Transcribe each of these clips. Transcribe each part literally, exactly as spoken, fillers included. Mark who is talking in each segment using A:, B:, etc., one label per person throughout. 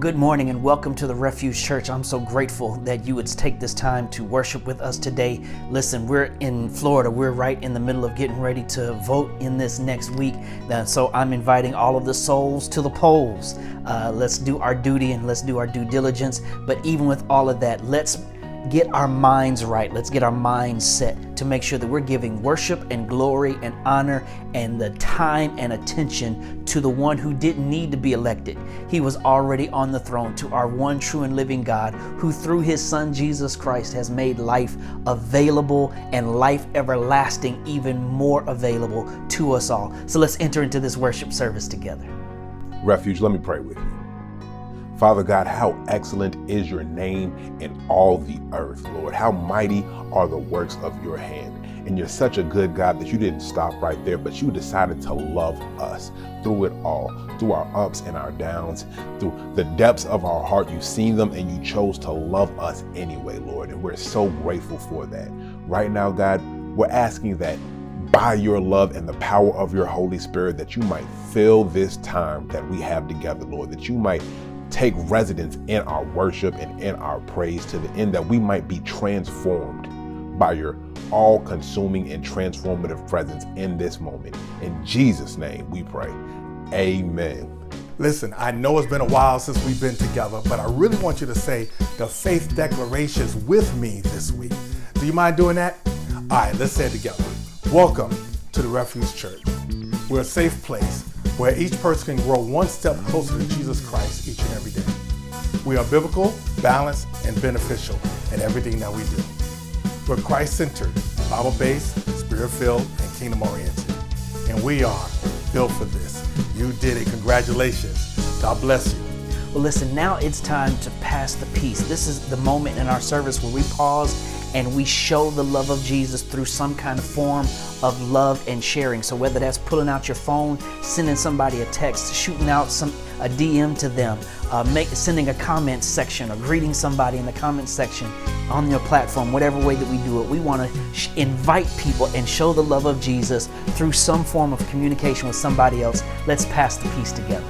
A: good morning and welcome to the Refuge Church. I'm so grateful that you would take this time to worship with us today. Listen, we're in Florida. We're right in the middle of getting ready to vote in this next week. So I'm inviting all of the souls to the polls. Uh, let's do our duty and let's do our due diligence. But even with all of that, let's get our minds right. Let's get our minds set to make sure that we're giving worship and glory and honor and the time and attention to the one who didn't need to be elected. He was already on the throne, to our one true and living God, who through his son Jesus Christ has made life available and life everlasting even more available to us all. So let's enter into this worship service together.
B: Refuge, let me pray with you. Father God, how excellent is your name in all the earth, Lord. How mighty are the works of your hand. And you're such a good God that you didn't stop right there, but you decided to love us through it all, through our ups and our downs, through the depths of our heart. You've seen them and you chose to love us anyway, Lord. And we're so grateful for that. Right now, God, we're asking that by your love and the power of your Holy Spirit, that you might fill this time that we have together, Lord, that you might take residence in our worship and in our praise, to the end that we might be transformed by your all-consuming and transformative presence in this moment. In Jesus' name we pray. Amen.
C: Listen, I know it's been a while since we've been together, but I really want you to say the faith declarations with me this week. Do you mind doing that? All right, let's say it together. Welcome to the Refuge Church. We're a safe place where each person can grow one step closer to Jesus Christ each and every day. We are biblical, balanced, and beneficial in everything that we do. We're Christ-centered, Bible-based, Spirit-filled, and kingdom-oriented. And we are built for this. You did it. Congratulations. God bless you.
A: Well, listen, now it's time to pass the peace. This is the moment in our service where we pause and we show the love of Jesus through some kind of form of love and sharing. So whether that's pulling out your phone, sending somebody a text, shooting out some a D M to them, uh, make, sending a comment section or greeting somebody in the comment section on your platform, whatever way that we do it, we want to sh- invite people and show the love of Jesus through some form of communication with somebody else. Let's pass the peace together.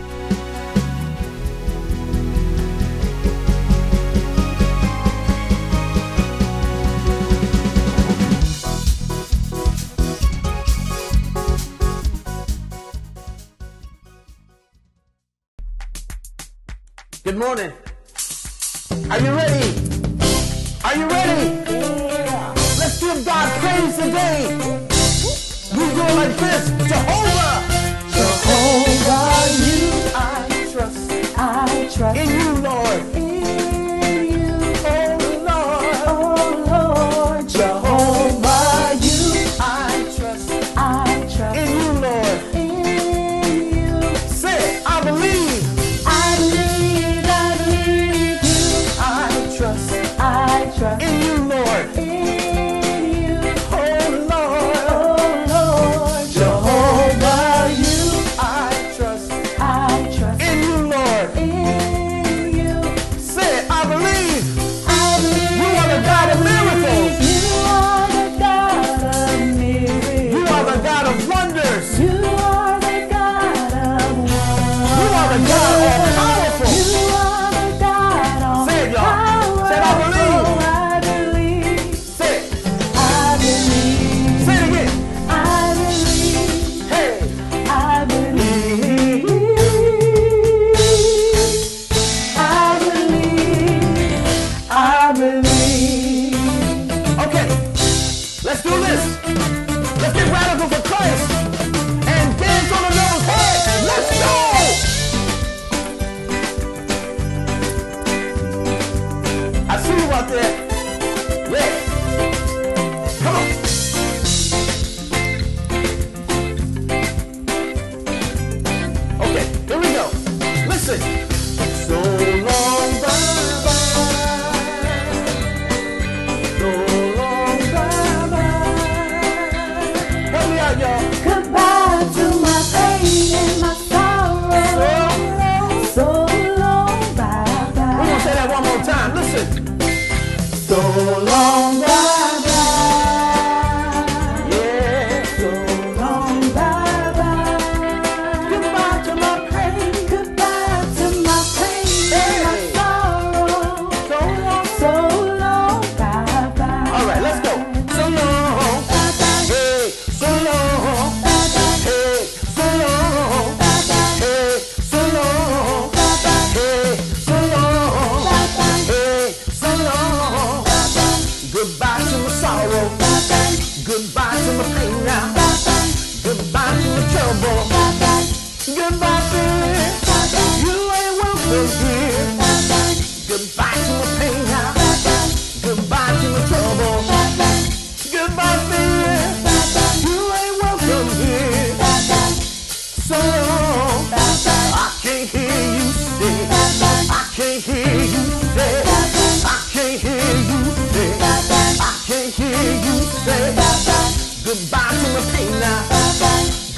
D: Good morning. Are you ready? Are you ready? Yeah. Let's give God praise today. We do it like this. Jehovah. Jehovah, you I trust. I trust. In you, Lord. In you, oh Lord. Oh Lord. Jehovah, you I trust. I trust. In you, Lord. In you. Say it. I believe. I believe. I trust in you, Lord. In you, oh Lord, oh Lord, Jehovah.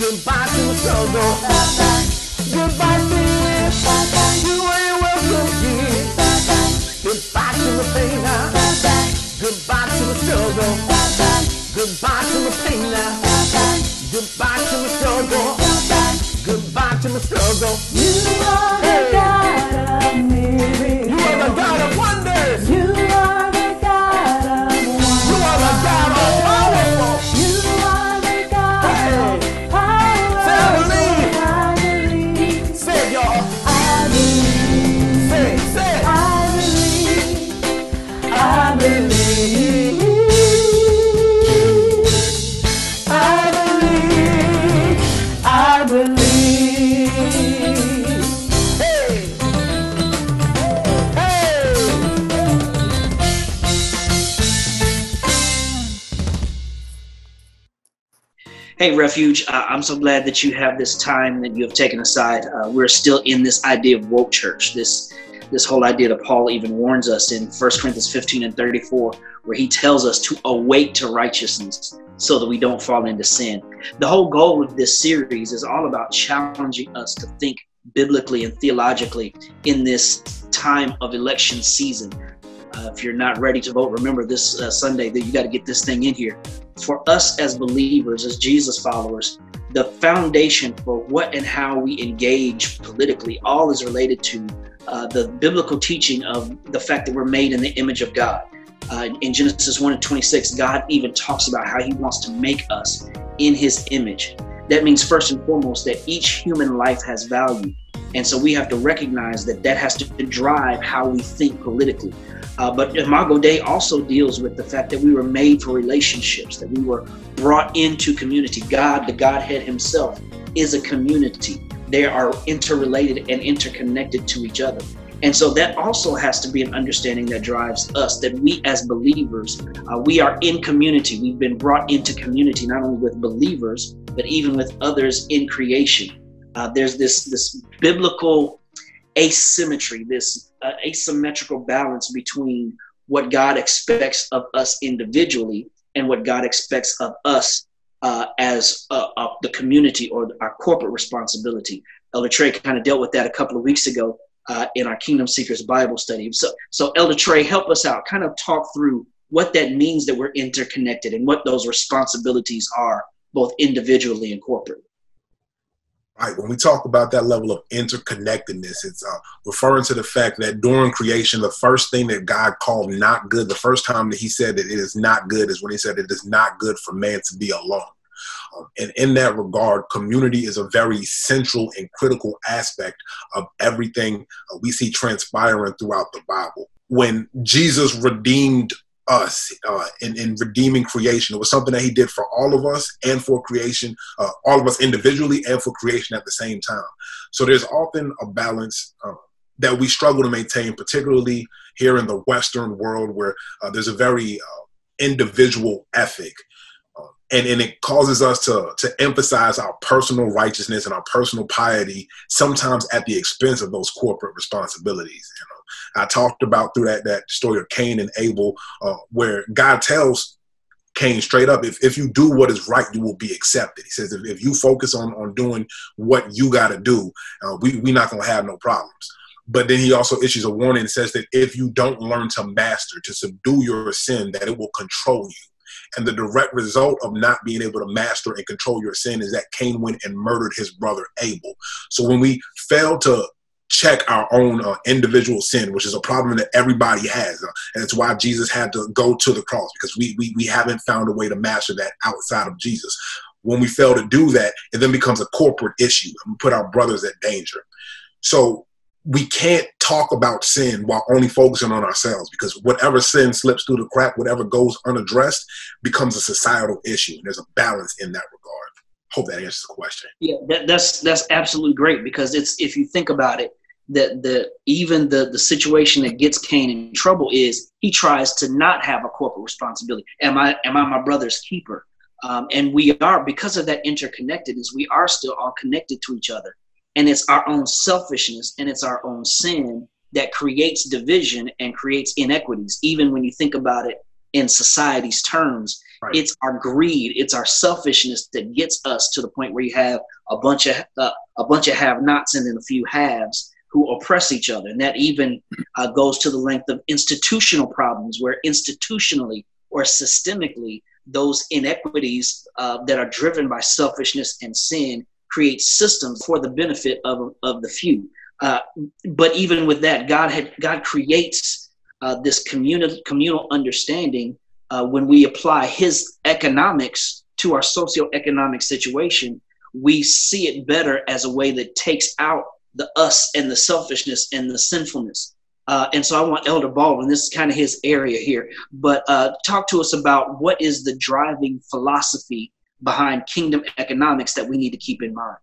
D: Goodbye to the struggle. Goodbye fear. You ain't welcome here. Goodbye to the pain now. Goodbye to the struggle. Goodbye to the pain now. Goodbye to the struggle. Goodbye to the struggle.
E: You are the God of miracles.
D: You are the God of wonders.
E: You are the God of wonders.
D: You are the God of powerful.
E: You are the God
D: Hey.
E: of power.
D: Say, I believe.
E: I believe.
D: Say it, y'all.
E: I believe.
D: Say it, say it.
E: I believe. I believe. I believe. I believe.
D: Hey. Hey.
A: Hey, Refuge, uh, I'm so glad that you have this time that you have taken aside. Uh, we're still in this idea of woke church, this this whole idea that Paul even warns us in First Corinthians fifteen and thirty-four, where he tells us to awake to righteousness so that we don't fall into sin. The whole goal of this series is all about challenging us to think biblically and theologically in this time of election season. Uh, if you're not ready to vote, remember this uh, Sunday that you got to get this thing in here. For us as believers, as Jesus followers, the foundation for what and how we engage politically all is related to uh, the biblical teaching of the fact that we're made in the image of God. Uh, in Genesis one and twenty-six, God even talks about how he wants to make us in his image. That means first and foremost that each human life has value. And so we have to recognize that that has to drive how we think politically. Uh, but Imago Dei also deals with the fact that we were made for relationships, that we were brought into community. God, the Godhead himself, is a community. They are interrelated and interconnected to each other. And so that also has to be an understanding that drives us, that we as believers, uh, we are in community. We've been brought into community, not only with believers, but even with others in creation. Uh, there's this, this biblical asymmetry, this uh, asymmetrical balance between what God expects of us individually and what God expects of us uh, as uh, uh, the community or our corporate responsibility. Elder Trey kind of dealt with that a couple of weeks ago uh, in our Kingdom Seekers Bible study. So, so Elder Trey, help us out, kind of talk through what that means that we're interconnected and what those responsibilities are, both individually and corporately.
B: Right. When we talk about that level of interconnectedness, it's uh, referring to the fact that during creation, the first thing that God called not good, the first time that he said that it is not good is when he said it is not good for man to be alone. Um, and in that regard, community is a very central and critical aspect of everything uh, we see transpiring throughout the Bible. When Jesus redeemed us uh, in, in redeeming creation, it was something that he did for all of us and for creation, uh, all of us individually and for creation at the same time. So there's often a balance uh, that we struggle to maintain, particularly here in the Western world, where uh, there's a very uh, individual ethic. Uh, and, and it causes us to, to emphasize our personal righteousness and our personal piety, sometimes at the expense of those corporate responsibilities. You know? I talked about through that, that story of Cain and Abel, uh, where God tells Cain straight up, if, if you do what is right, you will be accepted. He says, if, if you focus on, on doing what you got to do, uh, we, we're not going to have no problems. But then he also issues a warning and says that if you don't learn to master, to subdue your sin, that it will control you. And the direct result of not being able to master and control your sin is that Cain went and murdered his brother Abel. So when we fail to check our own uh, individual sin, which is a problem that everybody has. Uh, and it's why Jesus had to go to the cross, because we, we, we haven't found a way to master that outside of Jesus. When we fail to do that, it then becomes a corporate issue and we put our brothers at danger. So we can't talk about sin while only focusing on ourselves, because whatever sin slips through the crack, whatever goes unaddressed becomes a societal issue. And there's a balance in that regard. Hope that answers the question.
A: Yeah, that, that's that's absolutely great, because it's, if you think about it, that the even the the situation that gets Cain in trouble is he tries to not have a corporate responsibility. Am I am I my brother's keeper? Um, and we are, because of that interconnectedness, we are still all connected to each other. And it's our own selfishness and it's our own sin that creates division and creates inequities. Even when you think about it in society's terms. Right. It's our greed, it's our selfishness that gets us to the point where you have a bunch of uh, a bunch of have-nots and then a few haves who oppress each other. And that even uh, goes to the length of institutional problems, where institutionally or systemically, those inequities uh, that are driven by selfishness and sin create systems for the benefit of, of the few. Uh, but even with that, God had God creates uh, this communal communal understanding uh, when we apply His economics to our socioeconomic situation. We see it better as a way that takes out the us and the selfishness and the sinfulness. Uh, and so I want Elder Baldwin, this is kind of his area here, but uh, talk to us about what is the driving philosophy behind kingdom economics that we need to keep in mind.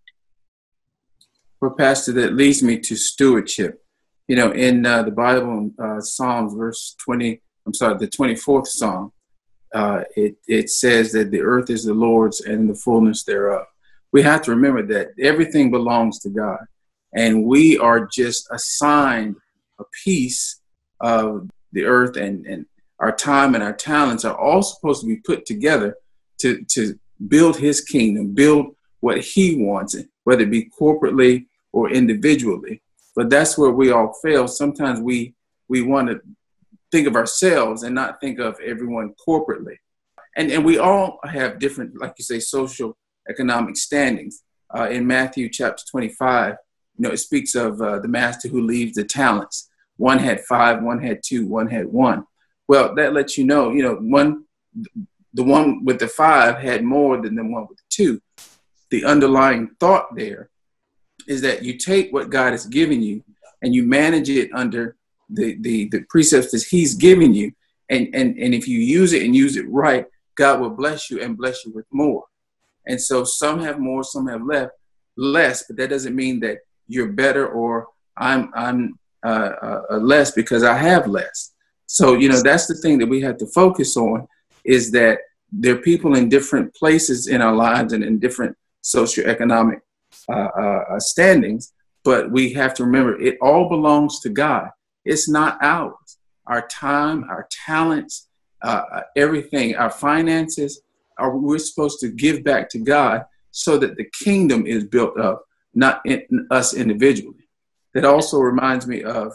F: Well, Pastor, that leads me to stewardship. You know, in uh, the Bible, uh, Psalms, verse twenty, I'm sorry, the twenty-fourth Psalm, uh, it, it says that the earth is the Lord's and the fullness thereof. We have to remember that everything belongs to God, and we are just assigned a piece of the earth, and, and our time and our talents are all supposed to be put together to, to build His kingdom, build what He wants, whether it be corporately or individually. But that's where we all fail. Sometimes we we want to think of ourselves and not think of everyone corporately. And and we all have different, like you say, social economic standings. Uh, in Matthew chapter twenty-five, you know, it speaks of uh, the master who leaves the talents. One had five, one had two, one had one. Well, that lets you know, you know, one, the one with the five had more than the one with the two. The underlying thought there is that you take what God has given you and you manage it under the, the, the precepts that He's given you. And, and, and if you use it and use it right, God will bless you and bless you with more. And so some have more, some have left, less, but that doesn't mean that you're better or I'm, I'm uh, uh, less because I have less. So, you know, that's the thing that we have to focus on, is that there are people in different places in our lives and in different socioeconomic uh, uh, standings, but we have to remember it all belongs to God. It's not ours. Our time, our talents, uh, everything, our finances, are we're supposed to give back to God so that the kingdom is built up, not in us individually. That also reminds me of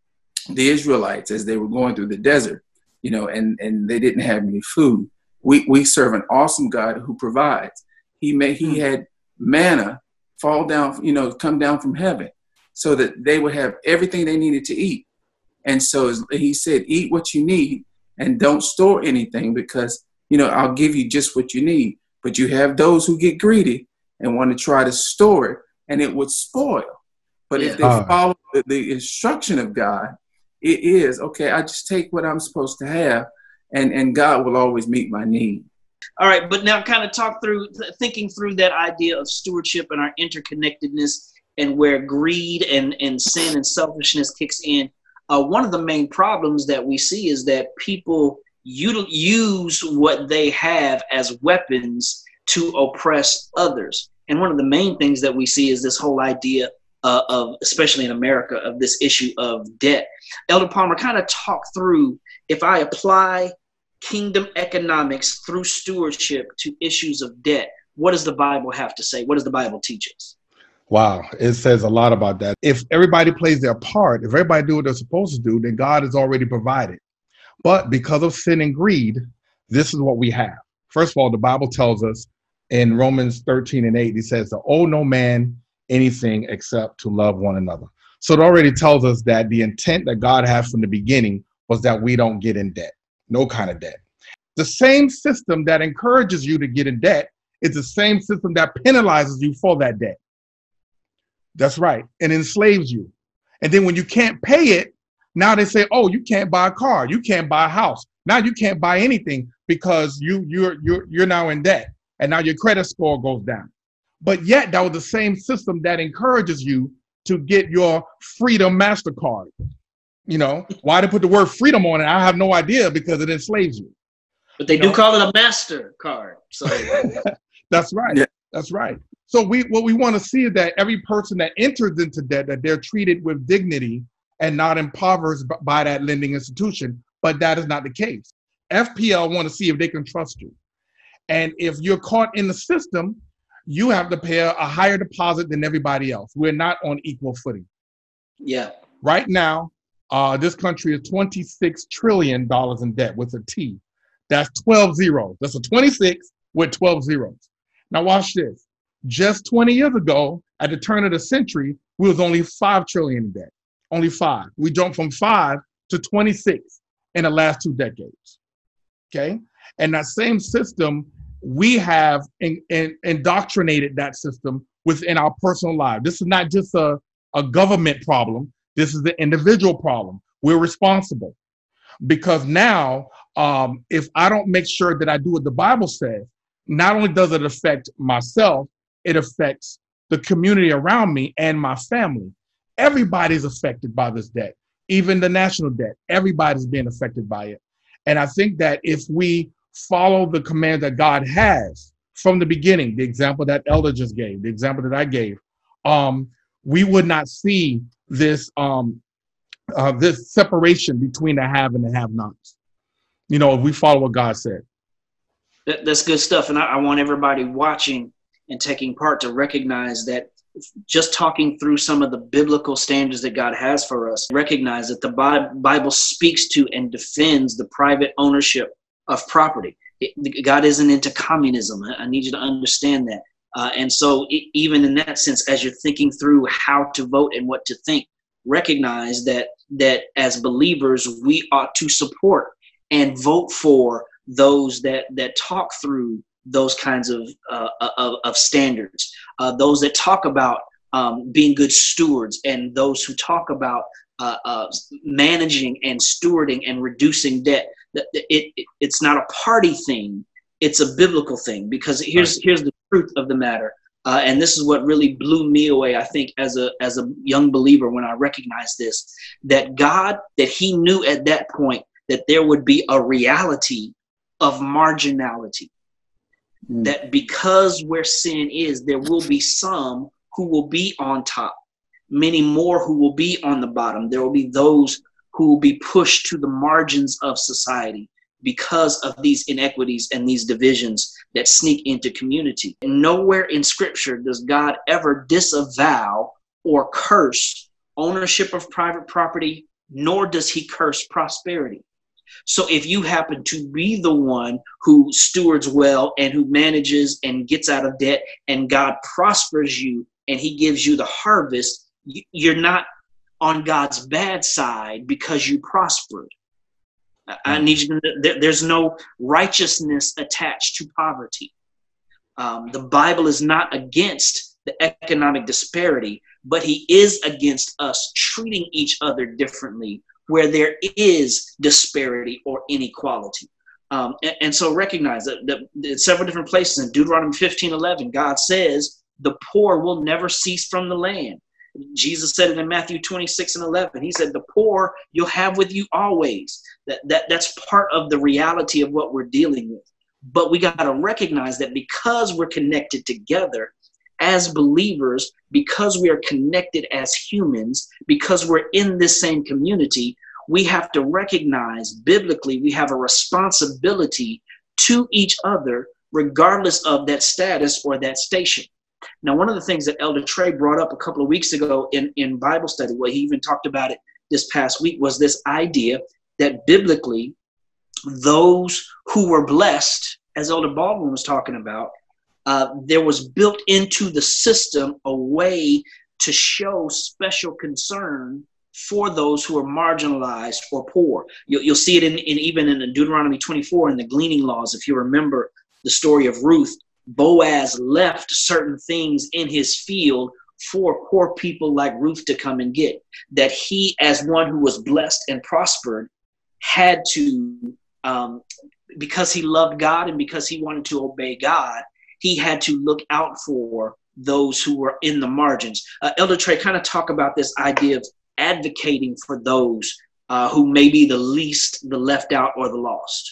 F: the Israelites as they were going through the desert, you know, and, and they didn't have any food. We we serve an awesome God who provides. He made, he had manna fall down, you know, come down from heaven so that they would have everything they needed to eat. And so He said, eat what you need and don't store anything, because, you know, I'll give you just what you need. But you have those who get greedy and want to try to store it, and it would spoil. But yeah. if they uh, follow the, the instruction of God, it is, okay, I just take what I'm supposed to have, and, and God will always meet my need.
A: All right, but now kind of talk through, thinking through that idea of stewardship and our interconnectedness and where greed and, and sin and selfishness kicks in. Uh, one of the main problems that we see is that people util- use what they have as weapons to oppress others. And one of the main things that we see is this whole idea uh, of, especially in America, of this issue of debt. Elder Palmer, kind of talk through, if I apply kingdom economics through stewardship to issues of debt, what does the Bible have to say? What does the Bible teach us?
C: Wow, it says a lot about that. If everybody plays their part, if everybody do what they're supposed to do, then God has already provided. But because of sin and greed, this is what we have. First of all, the Bible tells us in Romans thirteen and eight, He says to owe no man anything except to love one another. So it already tells us that the intent that God had from the beginning was that we don't get in debt, no kind of debt. The same system that encourages you to get in debt is the same system that penalizes you for that debt. That's right. And enslaves you. And then when you can't pay it, now they say, oh, you can't buy a car. You can't buy a house. Now you can't buy anything because you, you're, you're, you're now in debt. And now your credit score goes down. But yet that was the same system that encourages you to get your Freedom MasterCard. You know, why they put the word freedom on it, I have no idea, because it enslaves you.
A: But they you do know? call it a MasterCard. So
C: that's right. Yeah. That's right. So we what we want to see is that every person that enters into debt, that they're treated with dignity and not impoverished by that lending institution. But that is not the case. F P L want to see if they can trust you. And if you're caught in the system, you have to pay a higher deposit than everybody else. We're not on equal footing.
A: Yeah.
C: Right now, uh, this country is twenty-six trillion dollars in debt with a T. That's twelve zeros. That's a twenty-six with twelve zeros. Now watch this. Just twenty years ago, at the turn of the century, we was only five trillion dollars in debt. Only five. We jumped from five to twenty-six in the last two decades. Okay? And that same system, we have in, in, indoctrinated that system within our personal life. This is not just a, a government problem. This is an individual problem. We're responsible. Because now, um, if I don't make sure that I do what the Bible says, not only does it affect myself, it affects the community around me and my family. Everybody's affected by this debt, even the national debt. Everybody's being affected by it. And I think that if we follow the command that God has from the beginning, the example that Elder just gave, the example that I gave, um, we would not see this um, uh, this separation between the have and the have-nots. You know, if we follow what God said.
A: That, that's good stuff. And I, I want everybody watching and taking part to recognize that just talking through some of the biblical standards that God has for us, recognize that the Bible speaks to and defends the private ownership of property. It, God isn't into communism. I need you to understand that. Uh, and so it, even in that sense, as you're thinking through how to vote and what to think, recognize that that as believers, we ought to support and vote for those that that talk through those kinds of uh, of, of standards, uh, those that talk about um, being good stewards, and those who talk about uh, uh, managing and stewarding and reducing debt. It, it, it's not a party thing. It's a biblical thing, because here's right. here's the truth of the matter. Uh, and this is what really blew me away, I think, as a as a young believer when I recognized this, that God, that he knew at that point that there would be a reality of marginality, mm. that because where sin is, there will be some who will be on top, many more who will be on the bottom. There will be those who will be pushed to the margins of society because of these inequities and these divisions that sneak into community. And nowhere in Scripture does God ever disavow or curse ownership of private property, nor does he curse prosperity. So if you happen to be the one who stewards well and who manages and gets out of debt, and God prospers you and he gives you the harvest, you're not on God's bad side because you prospered. I need you to know, there's no righteousness attached to poverty. Um, the Bible is not against the economic disparity, but he is against us treating each other differently where there is disparity or inequality. Um, and, and so recognize that, that, that several different places in Deuteronomy fifteen eleven, God says the poor will never cease from the land. Jesus said it in Matthew twenty-six and eleven. He said, the poor you'll have with you always. That, that, that's part of the reality of what we're dealing with. But we got to recognize that because we're connected together as believers, because we are connected as humans, because we're in this same community, we have to recognize biblically we have a responsibility to each other, regardless of that status or that station. Now, one of the things that Elder Trey brought up a couple of weeks ago in, in Bible study, where he even talked about it this past week, was this idea that biblically, those who were blessed, as Elder Baldwin was talking about, uh, there was built into the system a way to show special concern for those who are marginalized or poor. You'll, you'll see it in, in even in Deuteronomy twenty-four in the gleaning laws. If you remember the story of Ruth, Boaz left certain things in his field for poor people like Ruth to come and get, that he, as one who was blessed and prospered, had to, um, because he loved God and because he wanted to obey God, he had to look out for those who were in the margins. Uh, Elder Trey, kind of talk about this idea of advocating for those uh, who may be the least, the left out, or the lost.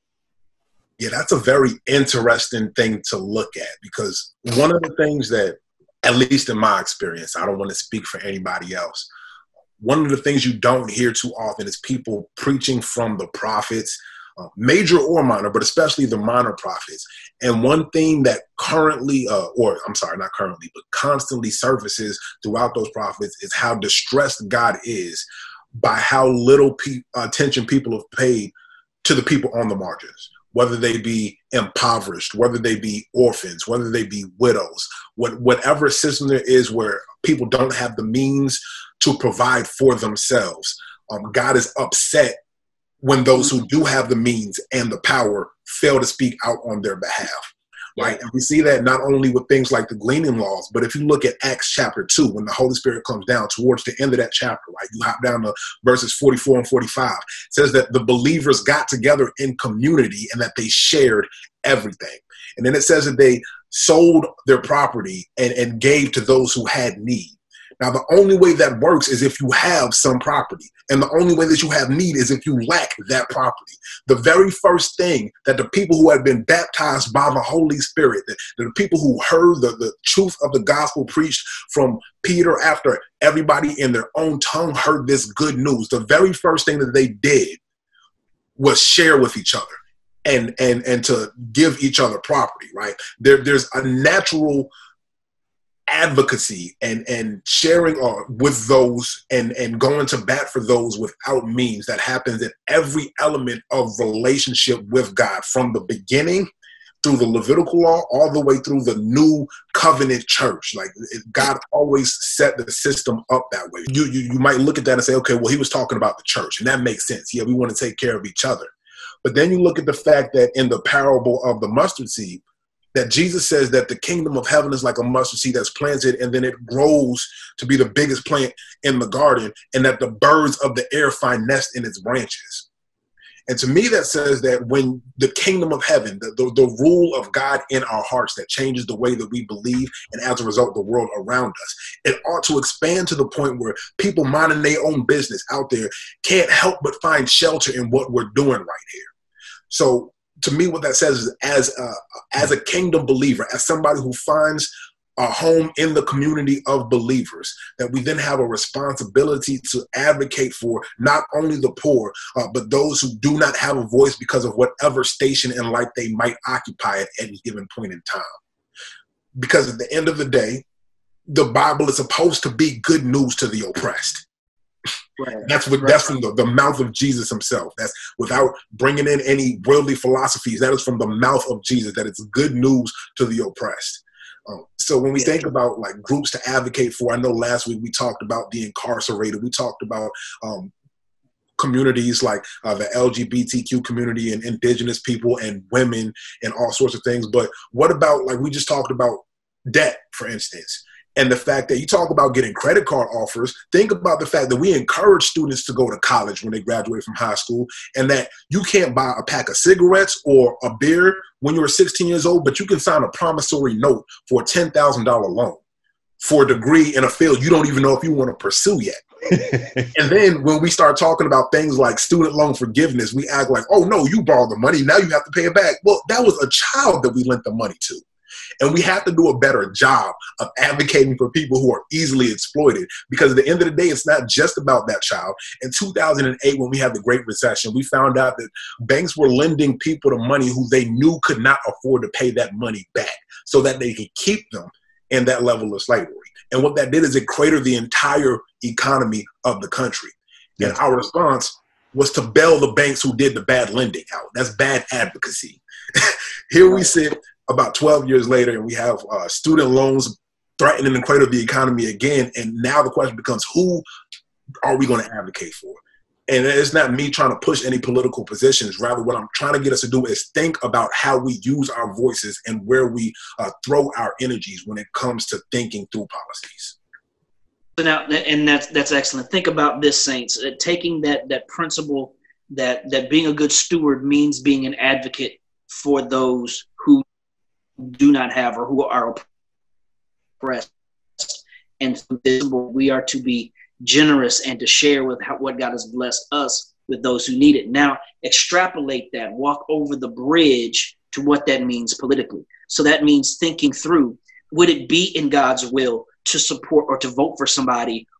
B: Yeah, that's a very interesting thing to look at, because one of the things that, at least in my experience, I don't want to speak for anybody else, one of the things you don't hear too often is people preaching from the prophets uh, major or minor, but especially the minor prophets. And one thing that currently, uh, or I'm sorry, not currently, but constantly surfaces throughout those prophets is how distressed God is by how little pe- attention people have paid to the people on the margins, whether they be impoverished, whether they be orphans, whether they be widows, what, whatever system there is where people don't have the means to provide for themselves. Um, God is upset when those who do have the means and the power fail to speak out on their behalf, right? And we see that not only with things like the gleaning laws, but if you look at Acts chapter two, when the Holy Spirit comes down towards the end of that chapter, right? You hop down to verses forty-four and forty-five. It says that the believers got together in community and that they shared everything. And then it says that they sold their property and, and gave to those who had need. Now, the only way that works is if you have some property. And the only way that you have need is if you lack that property. The very first thing that the people who had been baptized by the Holy Spirit, the, the people who heard the, the truth of the gospel preached from Peter after everybody in their own tongue heard this good news, the very first thing that they did was share with each other and, and, and to give each other property, right? There, there's a natural advocacy and and sharing uh, with those and and going to bat for those without means that happens in every element of relationship with God, from the beginning through the Levitical law all the way through the new covenant church. Like, God always set the system up that way. You, you you might look at that and say, okay, well, he was talking about the church, and that makes sense. Yeah, we want to take care of each other. But then you look at the fact that in the parable of the mustard seed, that Jesus says that the kingdom of heaven is like a mustard seed that's planted and then it grows to be the biggest plant in the garden, and that the birds of the air find nest in its branches. And to me, that says that when the kingdom of heaven, the, the, the rule of God in our hearts that changes the way that we believe, and as a result, the world around us, it ought to expand to the point where people minding their own business out there can't help but find shelter in what we're doing right here. So to me, what that says is, as a, as a kingdom believer, as somebody who finds a home in the community of believers, that we then have a responsibility to advocate for not only the poor, uh, but those who do not have a voice because of whatever station in life they might occupy at any given point in time. Because at the end of the day, the Bible is supposed to be good news to the oppressed. Right. That's what, right. That's from the, the mouth of Jesus himself. That's without bringing in any worldly philosophies. That is from the mouth of Jesus, that it's good news to the oppressed. Um, so when we yeah. think about like groups to advocate for, I know last week we talked about the incarcerated. We talked about um, communities like uh, the L G B T Q community and indigenous people and women and all sorts of things. But what about, like we just talked about debt, for instance? And the fact that you talk about getting credit card offers, think about the fact that we encourage students to go to college when they graduate from high school, and that you can't buy a pack of cigarettes or a beer when you're sixteen years old, but you can sign a promissory note for a ten thousand dollars loan for a degree in a field you don't even know if you want to pursue yet. And then when we start talking about things like student loan forgiveness, we act like, oh, no, you borrowed the money, now you have to pay it back. Well, that was a child that we lent the money to. And we have to do a better job of advocating for people who are easily exploited, because at the end of the day, it's not just about that child. In two thousand eight, when we had the Great Recession, we found out that banks were lending people the money who they knew could not afford to pay that money back so that they could keep them in that level of slavery. And what that did is it cratered the entire economy of the country. And yes. Our response was to bail the banks who did the bad lending out. That's bad advocacy. Here we sit about twelve years later, and we have uh, student loans threatening to crater the economy again. And now the question becomes, who are we going to advocate for? And it's not me trying to push any political positions. Rather, what I'm trying to get us to do is think about how we use our voices and where we uh, throw our energies when it comes to thinking through policies.
A: So now, and that's that's excellent. Think about this, saints. Uh, taking that that principle that that being a good steward means being an advocate for those who do not have or who are oppressed, and we are to be generous and to share with how, what God has blessed us with those who need it. Now, extrapolate that, walk over the bridge to what that means politically. So that means thinking through, would it be in God's will to support or to vote for somebody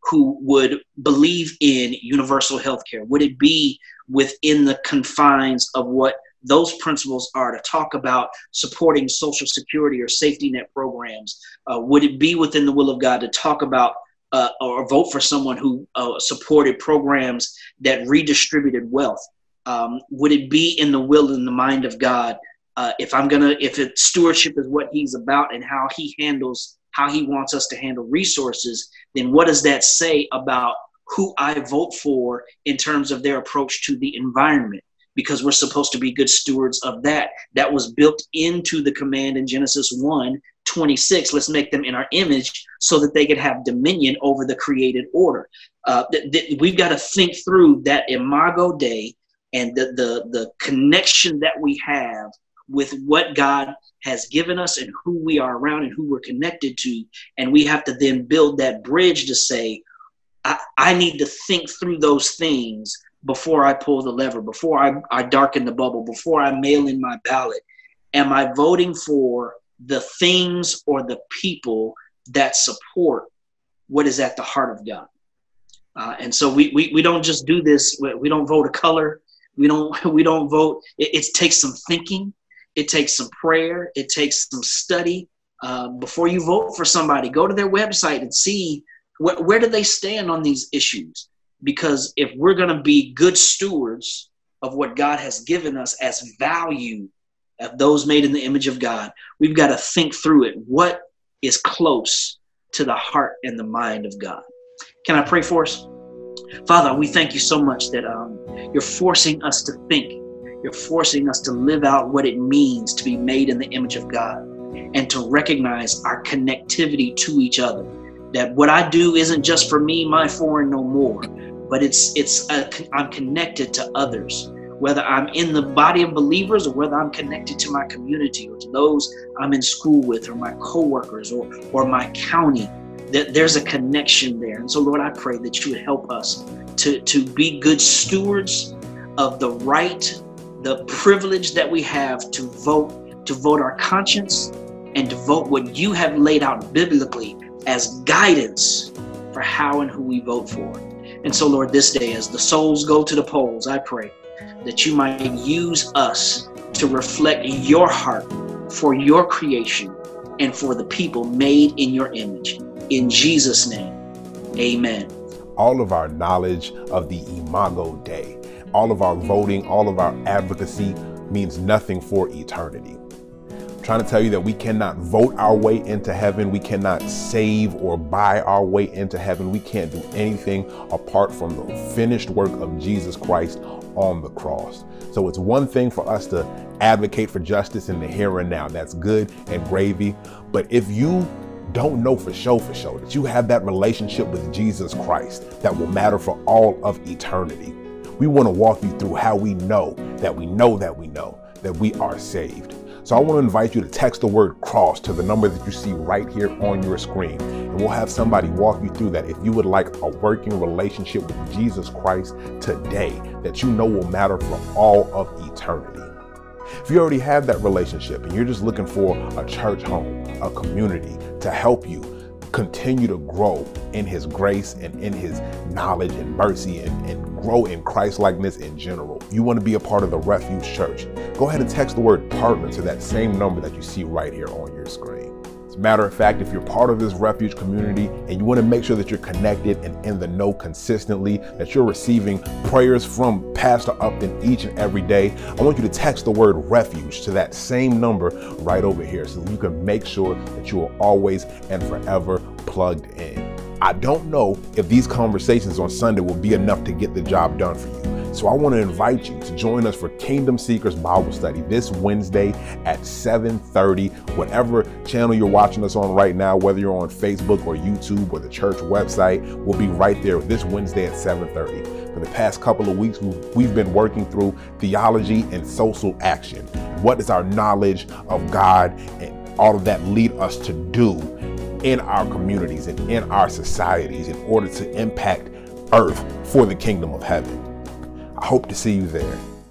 A: who would believe in universal health care? Would it be within the confines of what those principles are to talk about supporting Social Security or safety net programs? Uh, would it be within the will of God to talk about uh, or vote for someone who uh, supported programs that redistributed wealth? Um, would it be in the will and the mind of God uh, if I'm gonna, if it, stewardship is what he's about and how he handles, how he wants us to handle resources, then what does that say about who I vote for in terms of their approach to the environment? Because we're supposed to be good stewards of that. That was built into the command in Genesis one twenty-six. Let's make them in our image so that they could have dominion over the created order. Uh, th- th- we've got to think through that Imago Dei and the, the, the connection that we have with what God has given us and who we are around and who we're connected to. And we have to then build that bridge to say, I, I need to think through those things before I pull the lever, before I, I darken the bubble, before I mail in my ballot. Am I voting for the things or the people that support what is at the heart of God? Uh, and so we, we we don't just do this. We don't vote a color. We don't we don't vote. It, it takes some thinking. It takes some prayer. It takes some study. Uh, before you vote for somebody, go to their website and see wh- where do they stand on these issues. Because if we're going to be good stewards of what God has given us as value, of those made in the image of God, we've got to think through it. What is close to the heart and the mind of God? Can I pray for us? Father, we thank you so much that um, you're forcing us to think. You're forcing us to live out what it means to be made in the image of God and to recognize our connectivity to each other. That what I do isn't just for me, my four, and no more, but it's it's a, I'm connected to others, whether I'm in the body of believers or whether I'm connected to my community or to those I'm in school with or my coworkers or or my county. That there's a connection there. And so, Lord, I pray that you would help us to, to be good stewards of the right, the privilege that we have to vote, to vote our conscience and to vote what you have laid out biblically as guidance for how and who we vote for. And so, Lord, this day, as the souls go to the polls, I pray that you might use us to reflect your heart for your creation and for the people made in your image. In Jesus' name, amen.
B: All of our knowledge of the Imago Dei, all of our voting, all of our advocacy means nothing for eternity. I'm trying to tell you that we cannot vote our way into heaven. We cannot save or buy our way into heaven. We can't do anything apart from the finished work of Jesus Christ on the cross. So it's one thing for us to advocate for justice in the here and now. That's good and gravy. But if you don't know for sure, for sure, that you have that relationship with Jesus Christ that will matter for all of eternity, we want to walk you through how we know that we know that we know that we are saved. So I want to invite you to text the word cross to the number that you see right here on your screen. And we'll have somebody walk you through that if you would like a working relationship with Jesus Christ today that you know will matter for all of eternity. If you already have that relationship and you're just looking for a church home, a community to help you continue to grow in his grace and in his knowledge and mercy and, and grow in Christ-likeness in general, you want to be a part of the Refuge Church, go ahead and text the word partner to that same number that you see right here on your screen. As a matter of fact, if you're part of this Refuge community and you want to make sure that you're connected and in the know consistently, that you're receiving prayers from Pastor Upton each and every day, I want you to text the word refuge to that same number right over here so you can make sure that you are always and forever plugged in. I don't know if these conversations on Sunday will be enough to get the job done for you. So I want to invite you to join us for Kingdom Seekers Bible Study this Wednesday at seven thirty, whatever channel you're watching us on right now, whether you're on Facebook or YouTube or the church website, we'll be right there this Wednesday at seven thirty. For the past couple of weeks, we've been working through theology and social action. What does our knowledge of God and all of that lead us to do in our communities and in our societies in order to impact earth for the kingdom of heaven? I hope to see you there.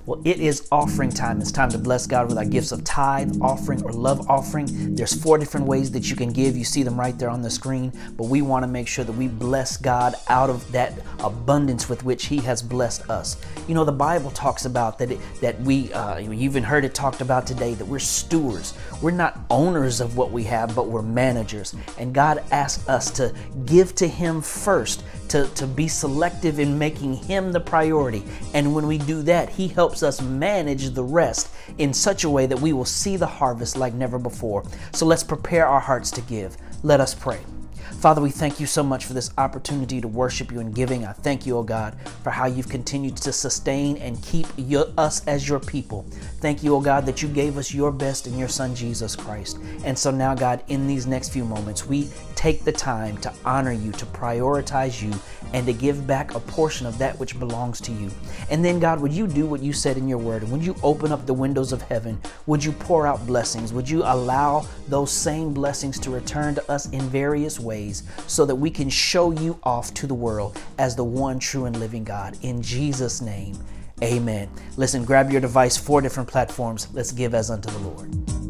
A: Well, it is offering time. It's time to bless God with our gifts of tithe, offering, or love offering. There's four different ways that you can give. You see them right there on the screen. But we want to make sure that we bless God out of that abundance with which He has blessed us. You know, the Bible talks about that, it, that we, uh, you even heard it talked about today, that we're stewards. We're not owners of what we have, but we're managers. And God asks us to give to Him first, to, to be selective in making Him the priority. And when we do that, He helps us manage the rest in such a way that we will see the harvest like never before. So let's prepare our hearts to give. Let us pray. Father, we thank you so much for this opportunity to worship you in giving. I thank you, oh God, for how you've continued to sustain and keep your, us as your people. Thank you, oh God, that you gave us your best in your Son, Jesus Christ. And so now, God, in these next few moments, we take the time to honor you, to prioritize you, and to give back a portion of that which belongs to you. And then, God, would you do what you said in your word? And would you open up the windows of heaven? Would you pour out blessings? Would you allow those same blessings to return to us in various ways, so that we can show you off to the world as the one true and living God? In Jesus' name, amen. Listen, grab your device, four different platforms. Let's give as unto the Lord.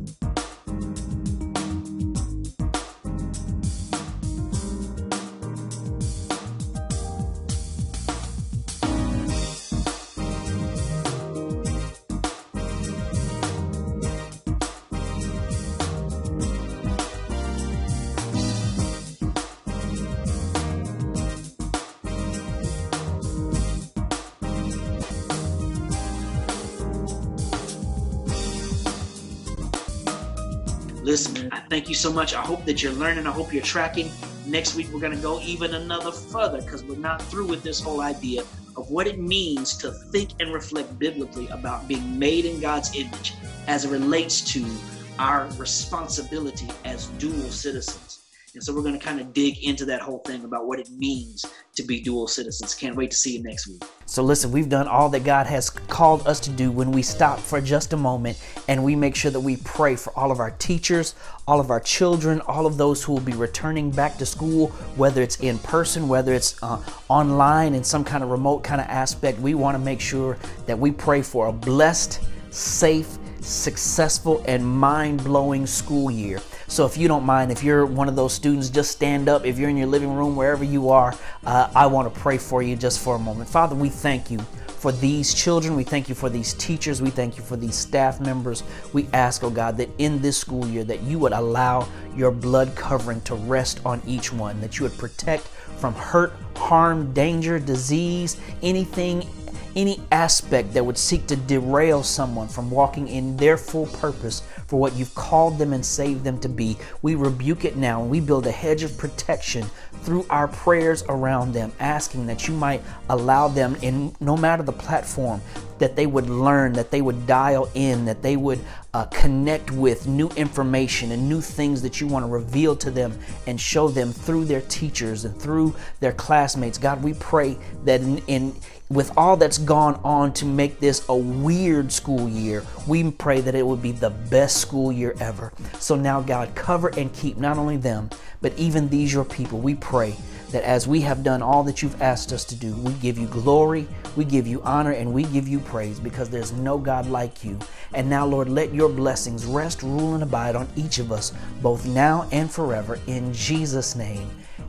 A: Listen, I thank you so much. I hope that you're learning. I hope you're tracking. Next week, we're going to go even another further, because we're not through with this whole idea of what it means to think and reflect biblically about being made in God's image as it relates to our responsibility as dual citizens. And so we're going to kind of dig into that whole thing about what it means to be dual citizens. Can't wait to see you next week. So listen, we've done all that God has called us to do when we stop for just a moment and we make sure that we pray for all of our teachers, all of our children, all of those who will be returning back to school, whether it's in person, whether it's uh, online in some kind of remote kind of aspect. We want to make sure that we pray for a blessed, safe, successful, and mind-blowing school year. So if you don't mind, if you're one of those students, just stand up. If you're in your living room, wherever you are, uh, I want to pray for you just for a moment. Father, we thank you for these children. We thank you for these teachers. We thank you for these staff members. We ask, oh God, that in this school year that you would allow your blood covering to rest on each one, that you would protect from hurt, harm, danger, disease, anything any aspect that would seek to derail someone from walking in their full purpose for what you've called them and saved them to be. We rebuke it now, and we build a hedge of protection through our prayers around them, asking that you might allow them, in no matter the platform, that they would learn, that they would dial in, that they would uh, connect with new information and new things that you want to reveal to them and show them through their teachers and through their classmates. God, we pray that in, in with all that's gone on to make this a weird school year, we pray that it would be the best school year ever. So now, God, cover and keep not only them, but even these your people. We pray that as we have done all that you've asked us to do, we give you glory, we give you honor, and we give you praise, because there's no God like you. And now, Lord, let your blessings rest, rule, and abide on each of us, both now and forever. In Jesus' name,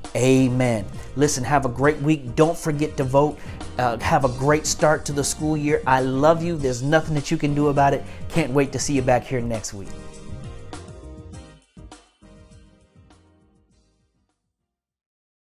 A: amen. Listen, have a great week. Don't forget to vote. Uh, have a great start to the school year. I love you. There's nothing that you can do about it. Can't wait to see you back here next week.